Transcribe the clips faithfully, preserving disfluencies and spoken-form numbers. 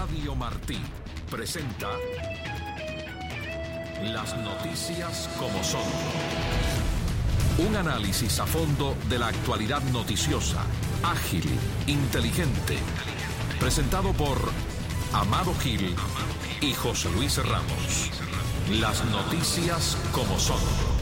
Radio Martí presenta Las noticias como son. Un análisis a fondo de la actualidad noticiosa, ágil, inteligente. Presentado por Amado Gil y José Luis Ramos. Las noticias como son.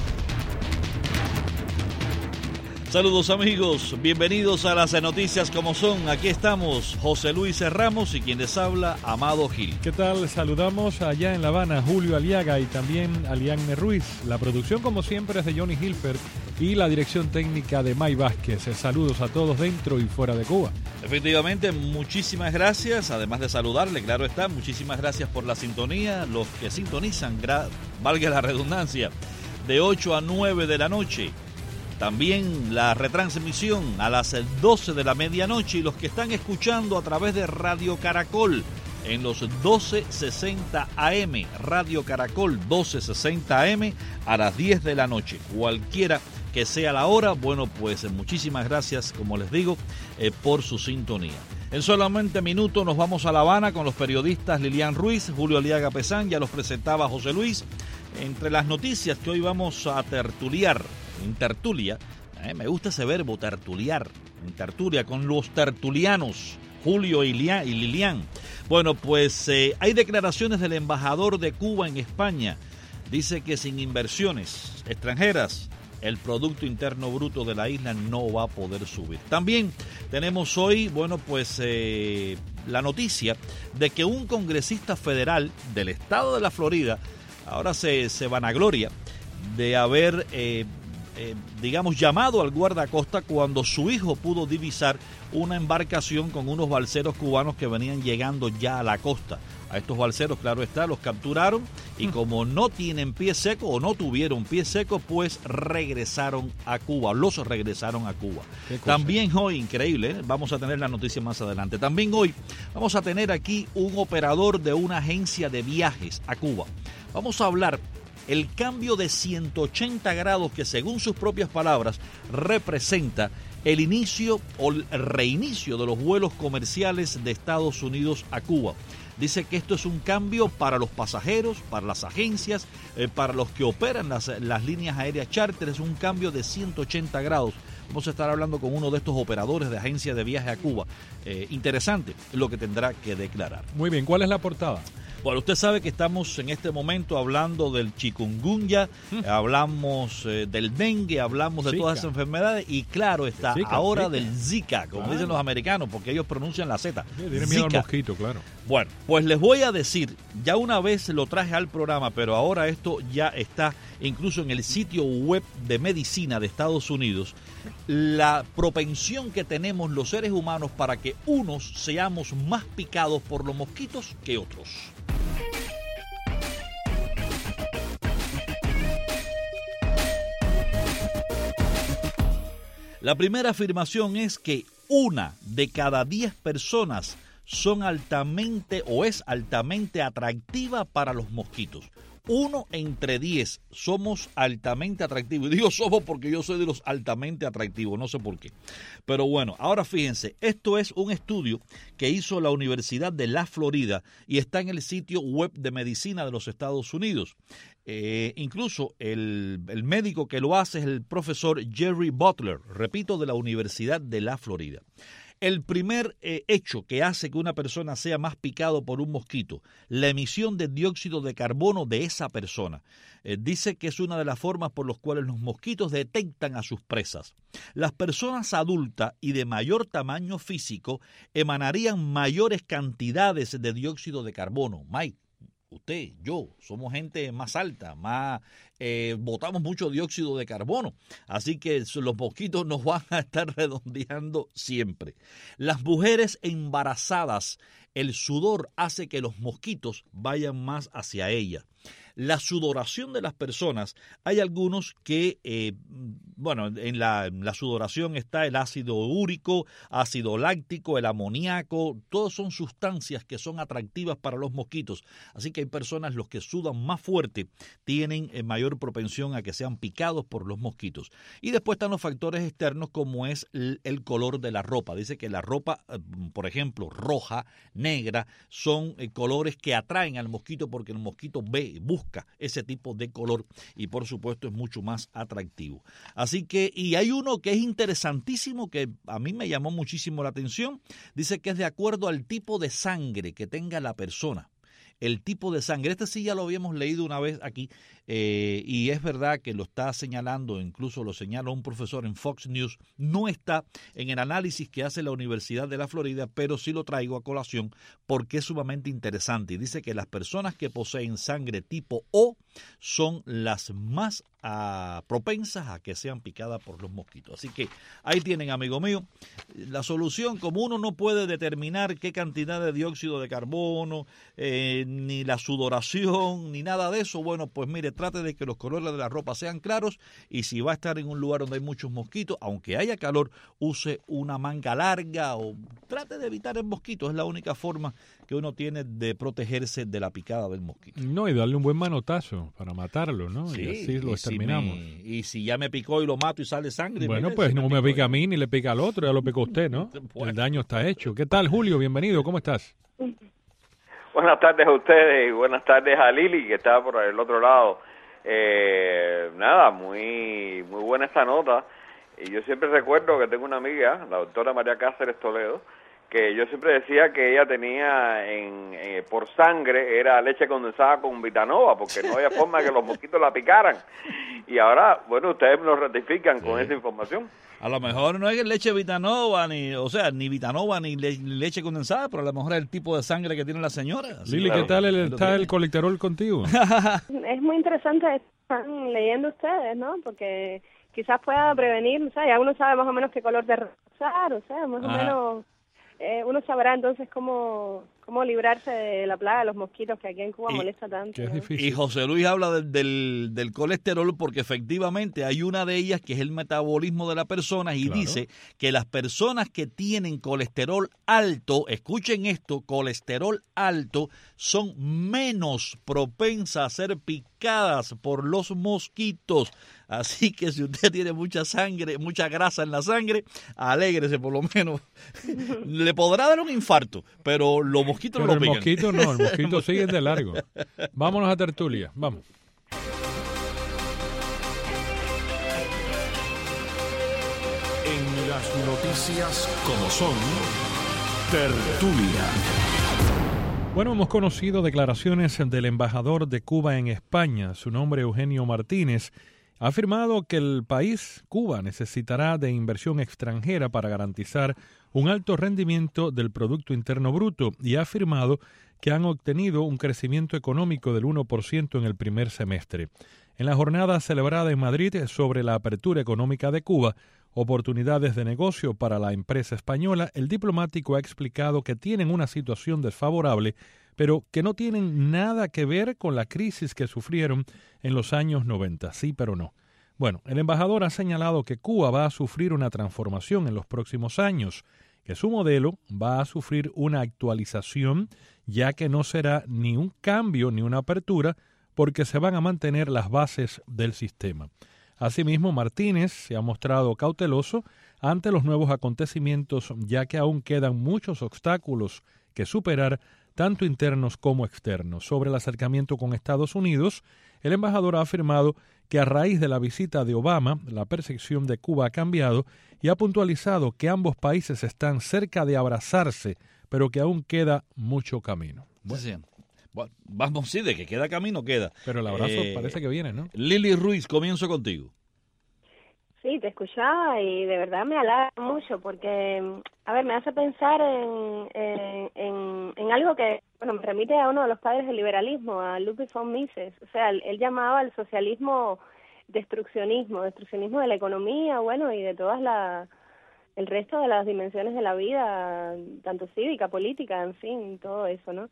Saludos amigos, bienvenidos a las noticias como son. Aquí estamos José Luis Ramos y quien les habla, Amado Gil. ¿Qué tal? Saludamos allá en La Habana Julio Aliaga y también Alianne Ruiz. La producción como siempre es de Johnny Hilbert y la dirección técnica de May Vázquez. Saludos a todos dentro y fuera de Cuba. Efectivamente, muchísimas gracias, además de saludarle, claro está, muchísimas gracias por la sintonía, los que sintonizan, gra- valga la redundancia, de ocho a nueve de la noche. También la retransmisión a las doce de la medianoche y los que están escuchando a través de Radio Caracol en los doce sesenta A M, Radio Caracol doce sesenta A M a las diez de la noche, cualquiera que sea la hora. Bueno, pues muchísimas gracias, como les digo, eh, por su sintonía. En solamente minutos nos vamos a La Habana con los periodistas Lilian Ruiz, Julio Aliaga Pesán, ya los presentaba José Luis. Entre las noticias que hoy vamos a tertuliar, en tertulia, eh, me gusta ese verbo, tertuliar, en tertulia, con los tertulianos, Julio y, Lia, y Lilian. Bueno, pues eh, hay declaraciones del embajador de Cuba en España. Dice que sin inversiones extranjeras, el Producto Interno Bruto de la isla no va a poder subir. También tenemos hoy, bueno, pues eh, la noticia de que un congresista federal del estado de la Florida ahora se, se vanagloria de haber, eh, eh, digamos, llamado al guardacosta cuando su hijo pudo divisar una embarcación con unos balseros cubanos que venían llegando ya a la costa. A estos balseros, claro está, los capturaron y como no tienen pie seco o no tuvieron pie seco, pues regresaron a Cuba, los regresaron a Cuba. También hoy, increíble, ¿eh? Vamos a tener la noticia más adelante. También hoy vamos a tener aquí un operador de una agencia de viajes a Cuba. Vamos a hablar el cambio de ciento ochenta grados que, según sus propias palabras, representa el inicio o el reinicio de los vuelos comerciales de Estados Unidos a Cuba. Dice que esto es un cambio para los pasajeros, para las agencias, eh, para los que operan las, las líneas aéreas charter. Es un cambio de ciento ochenta grados. Vamos a estar hablando con uno de estos operadores de agencia de viaje a Cuba. Eh, interesante lo que tendrá que declarar. Muy bien, ¿cuál es la portada? Bueno, usted sabe que estamos en este momento hablando del chikungunya, mm. hablamos eh, del dengue, hablamos de Zika. Todas esas enfermedades y claro está, Zika, ahora Zika. del Zika, como claro. dicen los americanos, porque ellos pronuncian la Z. Sí, tiene miedo al mosquito, claro. Bueno, pues les voy a decir, ya una vez lo traje al programa, pero ahora esto ya está incluso en el sitio web de medicina de Estados Unidos, la propensión que tenemos los seres humanos para que unos seamos más picados por los mosquitos que otros. La primera afirmación es que una de cada diez personas son altamente o es altamente atractiva para los mosquitos. Uno entre diez somos altamente atractivos. Y digo somos porque yo soy de los altamente atractivos, no sé por qué. Pero bueno, ahora fíjense, esto es un estudio que hizo la Universidad de la Florida y está en el sitio web de medicina de los Estados Unidos. Eh, incluso el, el médico que lo hace es el profesor Jerry Butler, repito, de la Universidad de la Florida. El primer eh, hecho que hace que una persona sea más picado por un mosquito, la emisión de dióxido de carbono de esa persona. Eh, dice que es una de las formas por las cuales los mosquitos detectan a sus presas. Las personas adultas y de mayor tamaño físico emanarían mayores cantidades de dióxido de carbono. Mike, usted, yo, somos gente más alta, más eh, botamos mucho dióxido de carbono, así que los mosquitos nos van a estar redondeando siempre. Las mujeres embarazadas, el sudor hace que los mosquitos vayan más hacia ellas. La sudoración de las personas, hay algunos que, eh, bueno, en la, en la sudoración está el ácido úrico, ácido láctico, el amoníaco, todos son sustancias que son atractivas para los mosquitos. Así que hay personas, los que sudan más fuerte, tienen eh, mayor propensión a que sean picados por los mosquitos. Y después están los factores externos, como es el, el color de la ropa. Dice que la ropa, eh, por ejemplo, roja, negra, son eh, colores que atraen al mosquito porque el mosquito ve, busca ese tipo de color y por supuesto es mucho más atractivo. Así que, y hay uno que es interesantísimo que a mí me llamó muchísimo la atención. Dice que es de acuerdo al tipo de sangre que tenga la persona. El tipo de sangre, este sí ya lo habíamos leído una vez aquí, eh, y es verdad que lo está señalando, incluso lo señala un profesor en Fox News, no está en el análisis que hace la Universidad de la Florida, pero sí lo traigo a colación porque es sumamente interesante. Y dice que las personas que poseen sangre tipo O son las más uh, propensas a que sean picadas por los mosquitos. Así que ahí tienen, amigo mío, la solución. Como uno no puede determinar qué cantidad de dióxido de carbono, eh, ni la sudoración, ni nada de eso, bueno, pues mire, trate de que los colores de la ropa sean claros y si va a estar en un lugar donde hay muchos mosquitos, aunque haya calor, use una manga larga o trate de evitar el mosquito. Es la única forma que uno tiene de protegerse de la picada del mosquito. No, y darle un buen manotazo para matarlo, ¿no? Sí, y así lo y exterminamos. Si me, y si ya me picó y lo mato y sale sangre. Bueno, mire, pues si no me, me pica a mí ni le pica al otro, ya lo picó usted, ¿no? Bueno. El daño está hecho. ¿Qué tal, Julio? Bienvenido, ¿cómo estás? Buenas tardes a ustedes y buenas tardes a Lili, que está por el otro lado. Eh, nada, muy muy buena esta nota. Y yo siempre recuerdo que tengo una amiga, la doctora María Cáceres Toledo, que yo siempre decía que ella tenía en eh, por sangre, era leche condensada con Vitanova, porque no había forma de que los mosquitos la picaran. Y ahora, bueno, ustedes nos ratifican con sí. esa información. A lo mejor no es leche Vitanova, ni, o sea, ni Vitanova ni le, leche condensada, pero a lo mejor es el tipo de sangre que tiene la señora. Lili, claro. ¿Qué tal el, está el colesterol contigo? Es muy interesante, están leyendo ustedes, ¿no? Porque quizás pueda prevenir, o sea, ya uno sabe más o menos qué color de rosar, o sea, más Ajá. o menos eh, uno sabrá entonces cómo cómo librarse de la plaga de los mosquitos que aquí en Cuba y, molesta tanto. Es difícil. Y José Luis habla del, del, del colesterol porque efectivamente hay una de ellas que es el metabolismo de la persona y claro. dice que las personas que tienen colesterol alto, escuchen esto, colesterol alto, son menos propensas a ser picadas por los mosquitos. Así que si usted tiene mucha sangre, mucha grasa en la sangre, alégrese por lo menos. Le podrá dar un infarto, pero los mosquitos pero no el lo pican. mosquito no, el mosquito sigue de largo. Vámonos a tertulia, vamos. En las noticias como son, tertulia. Bueno, hemos conocido declaraciones del embajador de Cuba en España, su nombre Eugenio Martínez. Ha afirmado que el país, Cuba, necesitará de inversión extranjera para garantizar un alto rendimiento del Producto Interno Bruto y ha afirmado que han obtenido un crecimiento económico del uno por ciento en el primer semestre. En la jornada celebrada en Madrid sobre la apertura económica de Cuba, oportunidades de negocio para la empresa española, el diplomático ha explicado que tienen una situación desfavorable, pero que no tienen nada que ver con la crisis que sufrieron en los años noventa. Sí, pero no. Bueno, el embajador ha señalado que Cuba va a sufrir una transformación en los próximos años, que su modelo va a sufrir una actualización, ya que no será ni un cambio ni una apertura, porque se van a mantener las bases del sistema. Asimismo, Martínez se ha mostrado cauteloso ante los nuevos acontecimientos, ya que aún quedan muchos obstáculos que superar, tanto internos como externos. Sobre el acercamiento con Estados Unidos, el embajador ha afirmado que a raíz de la visita de Obama, la percepción de Cuba ha cambiado y ha puntualizado que ambos países están cerca de abrazarse, pero que aún queda mucho camino. Bueno, sí. Bueno, vamos, sí, de que queda camino, queda. Pero el abrazo eh, parece que viene, ¿no? Lili Ruiz, comienzo contigo. Sí, te escuchaba y de verdad me halaga mucho porque, a ver, me hace pensar en, en, en, en algo que, bueno, me remite a uno de los padres del liberalismo, a Ludwig von Mises. O sea, él, él llamaba al socialismo destruccionismo, destruccionismo de la economía, bueno, y de todas las, el resto de las dimensiones de la vida, tanto cívica, política, en fin, todo eso, ¿no?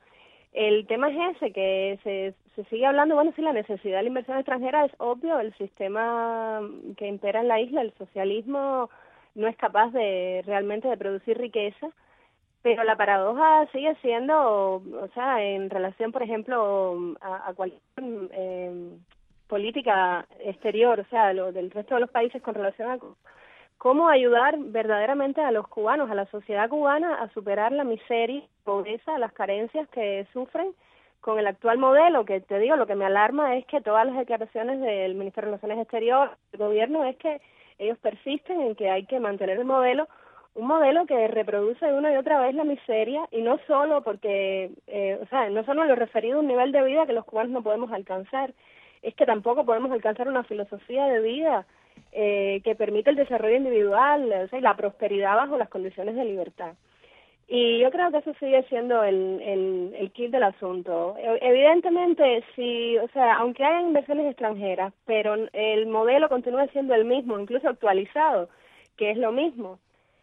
El tema es ese, que se, se sigue hablando, bueno, sí, la necesidad de la inversión extranjera es obvio, el sistema que impera en la isla, el socialismo, no es capaz de realmente de producir riqueza, pero la paradoja sigue siendo, o sea, en relación, por ejemplo, a, a cualquier eh, política exterior, o sea, lo del resto de los países con relación a cómo ayudar verdaderamente a los cubanos, a la sociedad cubana, a superar la miseria, pobreza, las carencias que sufren con el actual modelo, que te digo, lo que me alarma es que todas las declaraciones del Ministerio de Relaciones Exteriores, del gobierno, es que ellos persisten en que hay que mantener el modelo, un modelo que reproduce una y otra vez la miseria, y no solo porque, eh, o sea, no solo en lo referido a un nivel de vida que los cubanos no podemos alcanzar, es que tampoco podemos alcanzar una filosofía de vida eh, que permite el desarrollo individual, o sea, y la prosperidad bajo las condiciones de libertad. Y yo creo que eso sigue siendo el, el, el kit del asunto. Evidentemente, si, o sea, aunque haya inversiones extranjeras, pero el modelo continúa siendo el mismo, incluso actualizado, que es lo mismo.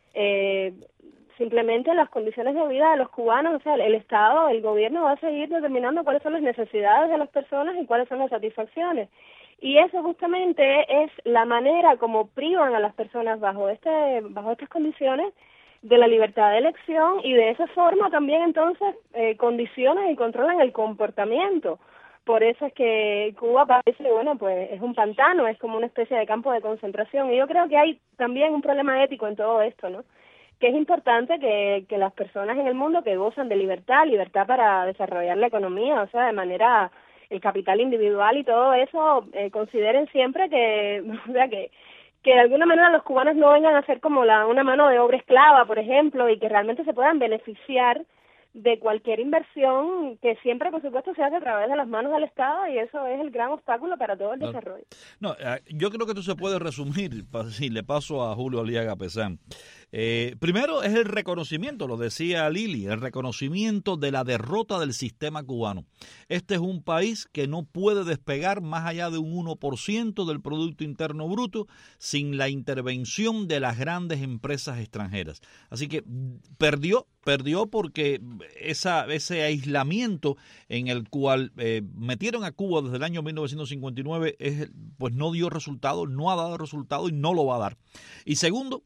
Eh, simplemente las condiciones de vida de los cubanos, o sea, el Estado, el gobierno va a seguir determinando cuáles son las necesidades de las personas y cuáles son las satisfacciones. Y eso justamente es la manera como privan a las personas bajo este bajo estas condiciones de la libertad de elección, y de esa forma también entonces eh, condicionan y controlan el comportamiento. Por eso es que Cuba parece, bueno, pues es un pantano, es como una especie de campo de concentración. Y yo creo que hay también un problema ético en todo esto, ¿no? Que es importante que, que las personas en el mundo que gozan de libertad, libertad para desarrollar la economía, o sea, de manera, el capital individual y todo eso, eh, consideren siempre que, o sea, que que de alguna manera los cubanos no vengan a ser como la una mano de obra esclava, por ejemplo, y que realmente se puedan beneficiar de cualquier inversión que siempre, por supuesto, se hace a través de las manos del Estado, y eso es el gran obstáculo para todo el no, desarrollo. No, yo creo que esto se puede resumir, si le paso a Julio Aliaga Pesán. Eh, primero es el reconocimiento, lo decía Lili, el reconocimiento de la derrota del sistema cubano. Este es un país que no puede despegar más allá de un uno por ciento del Producto Interno Bruto sin la intervención de las grandes empresas extranjeras. Así que perdió, perdió porque esa, ese aislamiento en el cual eh, metieron a Cuba desde el año mil novecientos cincuenta y nueve es, pues no dio resultado, no ha dado resultado y no lo va a dar. Y segundo,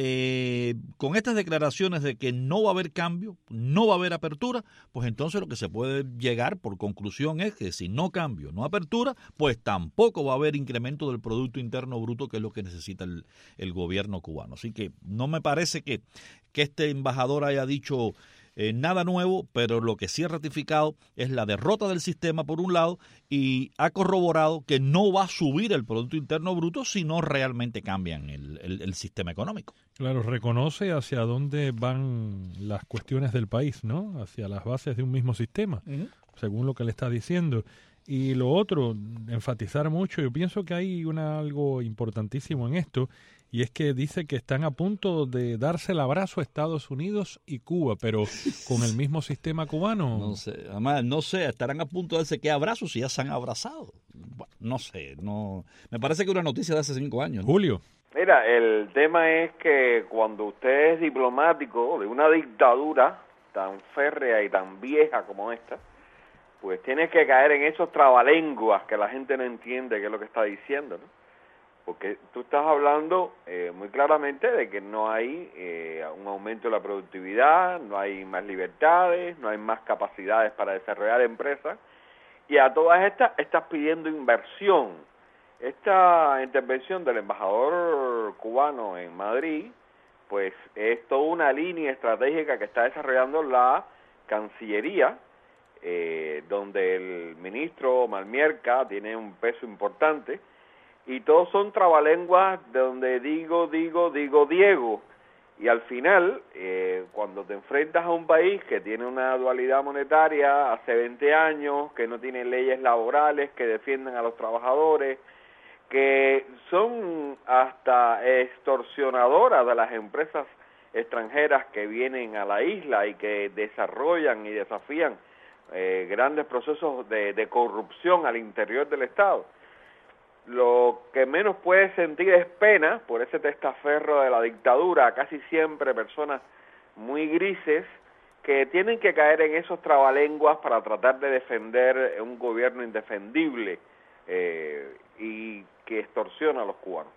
Eh, con estas declaraciones de que no va a haber cambio, no va a haber apertura, pues entonces lo que se puede llegar por conclusión es que si no cambio, no apertura, pues tampoco va a haber incremento del Producto Interno Bruto, que es lo que necesita el, el gobierno cubano. Así que no me parece que, que este embajador haya dicho Eh, nada nuevo, pero lo que sí ha ratificado es la derrota del sistema por un lado, y ha corroborado que no va a subir el Producto Interno Bruto si no realmente cambian el, el, el sistema económico. Claro, reconoce hacia dónde van las cuestiones del país, ¿no? Hacia las bases de un mismo sistema, uh-huh. según lo que le está diciendo. Y lo otro, enfatizar mucho, yo pienso que hay una, algo importantísimo en esto, y es que dice que están a punto de darse el abrazo a Estados Unidos y Cuba, pero con el mismo sistema cubano. No sé, además, no sé, estarán a punto de darse qué abrazos si ya se han abrazado. Bueno, no sé, no, me parece que es una noticia de hace cinco años, ¿no? Julio. Mira, el tema es que cuando usted es diplomático de una dictadura tan férrea y tan vieja como esta, pues tienes que caer en esos trabalenguas que la gente no entiende qué es lo que está diciendo, ¿no? Porque tú estás hablando eh, muy claramente de que no hay eh, un aumento de la productividad, no hay más libertades, no hay más capacidades para desarrollar empresas, y a todas estas estás pidiendo inversión. Esta intervención del embajador cubano en Madrid, pues es toda una línea estratégica que está desarrollando la Cancillería, eh, donde el ministro Malmierca tiene un peso importante, y todos son trabalenguas de donde digo, digo, digo Diego, y al final, eh, cuando te enfrentas a un país que tiene una dualidad monetaria hace veinte años, que no tiene leyes laborales que defiendan a los trabajadores, que son hasta extorsionadoras de las empresas extranjeras que vienen a la isla y que desarrollan y desafían eh, grandes procesos de, de corrupción al interior del Estado, lo que menos puede sentir es pena por ese testaferro de la dictadura, casi siempre personas muy grises que tienen que caer en esos trabalenguas para tratar de defender un gobierno indefendible eh, y que extorsiona a los cubanos.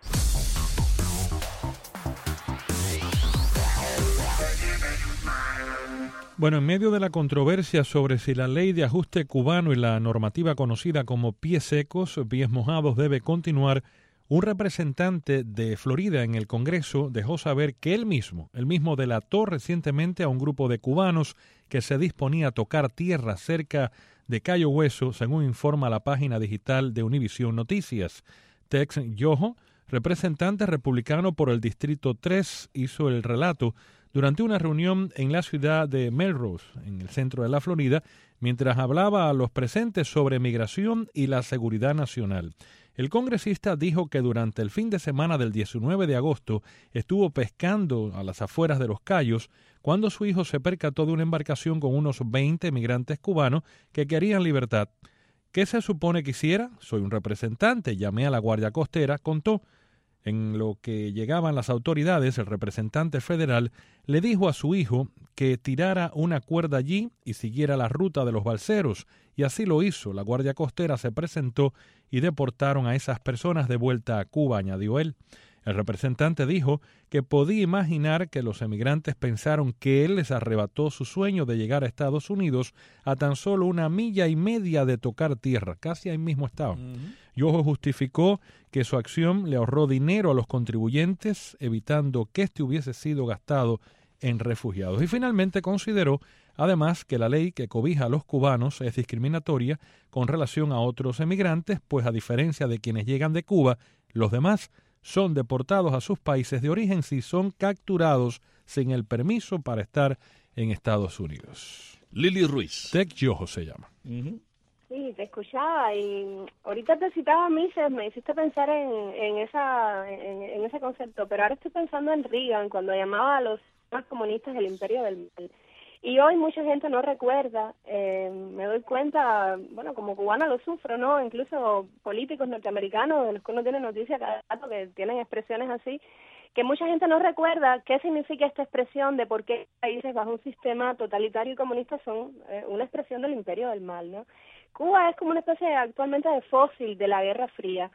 Bueno, en medio de la controversia sobre si la ley de ajuste cubano y la normativa conocida como pies secos, pies mojados debe continuar, un representante de Florida en el Congreso dejó saber que él mismo, él mismo delató recientemente a un grupo de cubanos que se disponía a tocar tierra cerca de Cayo Hueso, según informa la página digital de Univisión Noticias. Tex Yoho, representante republicano por el Distrito tres, hizo el relato durante una reunión en la ciudad de Melrose, en el centro de la Florida, mientras hablaba a los presentes sobre migración y la seguridad nacional. El congresista dijo que durante el fin de semana del diecinueve de agosto estuvo pescando a las afueras de Los Cayos cuando su hijo se percató de una embarcación con unos veinte migrantes cubanos que querían libertad. ¿Qué se supone que hiciera? Soy un representante, llamé a la Guardia Costera, contó. En lo que llegaban las autoridades, el representante federal le dijo a su hijo que tirara una cuerda allí y siguiera la ruta de los balseros, y así lo hizo. La Guardia Costera se presentó y deportaron a esas personas de vuelta a Cuba, añadió él. El representante dijo que podía imaginar que los emigrantes pensaron que él les arrebató su sueño de llegar a Estados Unidos a tan solo una milla y media de tocar tierra, casi ahí mismo estaban. Uh-huh. Yoho justificó que su acción le ahorró dinero a los contribuyentes, evitando que este hubiese sido gastado en refugiados. Y finalmente consideró, además, que la ley que cobija a los cubanos es discriminatoria con relación a otros emigrantes, pues a diferencia de quienes llegan de Cuba, los demás son deportados a sus países de origen si son capturados sin el permiso para estar en Estados Unidos. Lili Ruiz. Tex Yoho se llama. Uh-huh. Sí, te escuchaba y ahorita te citaba a Mises, me hiciste pensar en, en esa en, en ese concepto, pero ahora estoy pensando en Reagan cuando llamaba a los más comunistas el imperio del mal. Y hoy mucha gente no recuerda, eh, me doy cuenta, bueno, como cubana lo sufro, ¿no? Incluso políticos norteamericanos de los que uno tiene noticias cada rato que tienen expresiones así, que mucha gente no recuerda qué significa esta expresión de por qué países bajo un sistema totalitario y comunista son eh, una expresión del imperio del mal, ¿no? Cuba es como una especie actualmente de fósil de la Guerra Fría.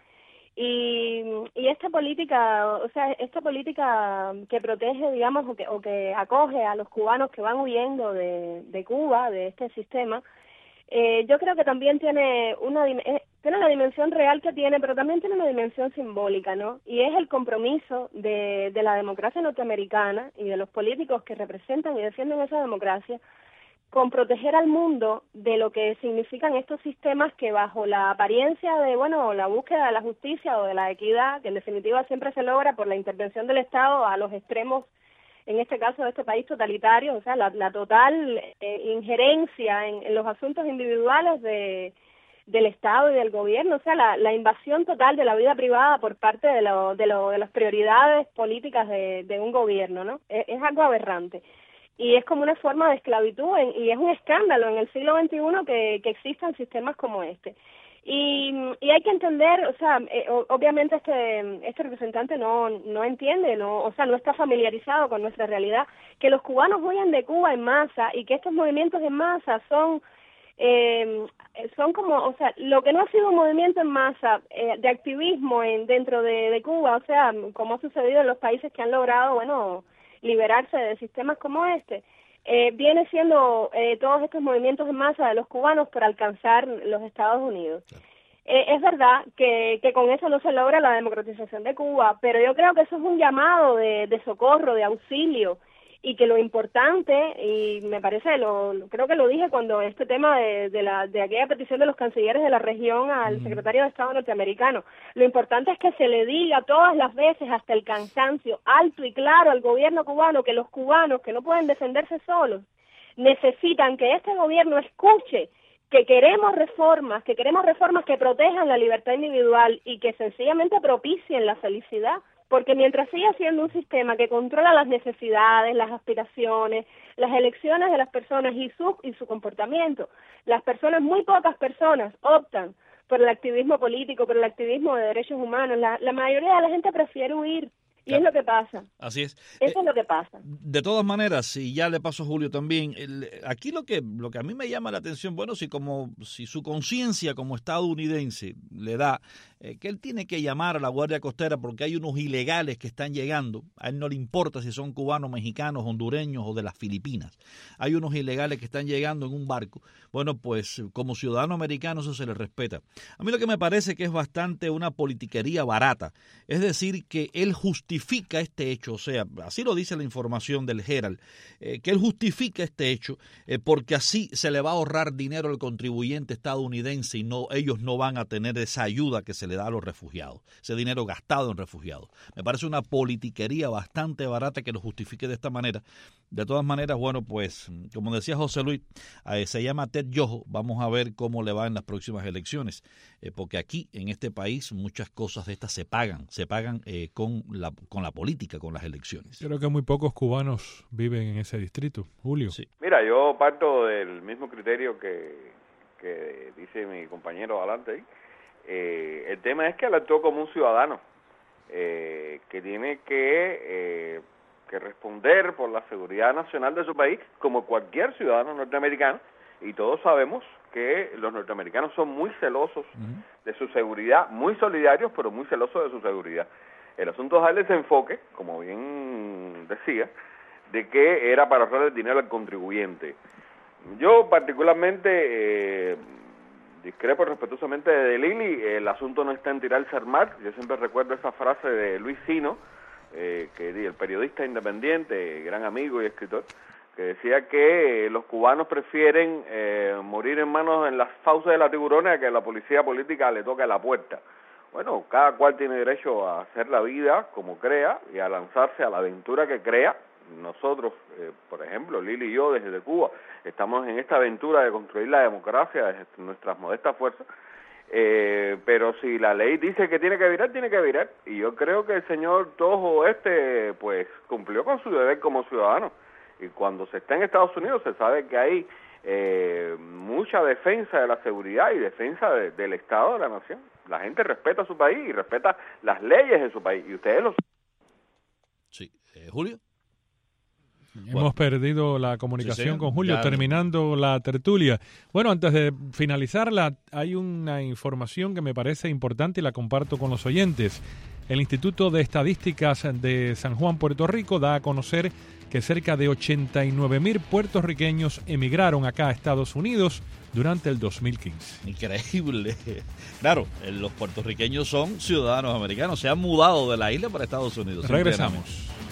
Y, y esta política, o sea, esta política que protege, digamos, o que, o que acoge a los cubanos que van huyendo de, de Cuba, de este sistema, eh, yo creo que también tiene una eh, tiene la dimensión real que tiene, pero también tiene una dimensión simbólica, ¿no? Y es el compromiso de, de la democracia norteamericana y de los políticos que representan y defienden esa democracia con proteger al mundo de lo que significan estos sistemas que bajo la apariencia de, bueno, la búsqueda de la justicia o de la equidad, que en definitiva siempre se logra por la intervención del Estado a los extremos, en este caso de este país totalitario, o sea, la, la total eh, injerencia en, en los asuntos individuales de del Estado y del gobierno, o sea, la, la invasión total de la vida privada por parte de, lo, de, lo, de las prioridades políticas de, de un gobierno, ¿no? Es, es algo aberrante. Y es como una forma de esclavitud en, y es un escándalo en el siglo veintiuno que, que existan sistemas como este. Y, y hay que entender, o sea, eh, obviamente este este representante no no entiende, no, o sea, no está familiarizado con nuestra realidad, que los cubanos huyen de Cuba en masa y que estos movimientos en masa son eh, son como, o sea, lo que no ha sido un movimiento en masa eh, de activismo en dentro de, de Cuba, o sea, como ha sucedido en los países que han logrado, bueno, liberarse de sistemas como este, eh, viene siendo eh, todos estos movimientos en masa de los cubanos por alcanzar los Estados Unidos. Eh, es verdad que, que con eso no se logra la democratización de Cuba, pero yo creo que eso es un llamado de, de socorro, de auxilio, y que lo importante, y me parece, lo, creo que lo dije cuando este tema de, de, la, de aquella petición de los cancilleres de la región al secretario de Estado norteamericano, lo importante es que se le diga todas las veces, hasta el cansancio, alto y claro al gobierno cubano, que los cubanos que no pueden defenderse solos, necesitan que este gobierno escuche que queremos reformas, que queremos reformas que protejan la libertad individual y que sencillamente propicien la felicidad. Porque mientras siga siendo un sistema que controla las necesidades, las aspiraciones, las elecciones de las personas y su, y su comportamiento, las personas, muy pocas personas, optan por el activismo político, por el activismo de derechos humanos. La, la mayoría de la gente prefiere huir Y es lo que pasa. Así es. Eso Eh, es lo que pasa. De todas maneras, y ya le paso a Julio también, el, aquí lo que lo que a mí me llama la atención, bueno, si como si su conciencia como estadounidense le da eh, que él tiene que llamar a la Guardia Costera porque hay unos ilegales que están llegando, a él no le importa si son cubanos, mexicanos, hondureños o de las Filipinas, hay unos ilegales que están llegando en un barco, bueno, pues como ciudadano americano eso se le respeta. A mí lo que me parece que es bastante una politiquería barata, es decir, que él justifica este hecho, o sea, así lo dice la información del Herald, eh, que él justifica este hecho eh, porque así se le va a ahorrar dinero al contribuyente estadounidense y no ellos no van a tener esa ayuda que se le da a los refugiados, ese dinero gastado en refugiados. Me parece una politiquería bastante barata que lo justifique de esta manera. De todas maneras, bueno, pues, como decía José Luis, eh, se llama Ted Yoho, vamos a ver cómo le va en las próximas elecciones, eh, porque aquí, en este país, muchas cosas de estas se pagan, se pagan eh, con la, con la política, con las elecciones. Creo que muy pocos cubanos viven en ese distrito. Julio. Sí. Mira, yo parto del mismo criterio que, que dice mi compañero adelante ahí. Eh, el tema es que él actuó como un ciudadano eh, que tiene que, eh, que responder por la seguridad nacional de su país como cualquier ciudadano norteamericano, y todos sabemos que los norteamericanos son muy celosos uh-huh. de su seguridad, muy solidarios, pero muy celosos de su seguridad. El asunto es darle ese enfoque, como bien decía, de que era para ahorrar el dinero al contribuyente. Yo particularmente eh, discrepo respetuosamente de Lili, el asunto no está en tirarse al mar. Yo siempre recuerdo esa frase de Luis Sino, eh, que el periodista independiente, gran amigo y escritor, que decía que los cubanos prefieren eh, morir en manos en las fauces de la tiburona a que la policía política le toque la puerta. Bueno, cada cual tiene derecho a hacer la vida como crea y a lanzarse a la aventura que crea. Nosotros, eh, por ejemplo, Lili y yo desde Cuba, estamos en esta aventura de construir la democracia desde nuestras modestas fuerzas, eh, pero si la ley dice que tiene que virar, tiene que virar, y yo creo que el señor Tojo este, pues, cumplió con su deber como ciudadano, y cuando se está en Estados Unidos se sabe que hay eh, mucha defensa de la seguridad y defensa de, del Estado de la nación. La gente respeta su país y respeta las leyes de su país, y ustedes lo saben. Sí, eh, Julio. Hemos Bueno. perdido la comunicación Sí, sí, con Julio, ya. terminando la tertulia. Bueno, antes de finalizarla, hay una información que me parece importante y la comparto con los oyentes. El Instituto de Estadísticas de San Juan, Puerto Rico, da a conocer que cerca de ochenta y nueve mil puertorriqueños emigraron acá a Estados Unidos durante el dos mil quince. Increíble. Claro, los puertorriqueños son ciudadanos americanos, se han mudado de la isla para Estados Unidos. Regresamos.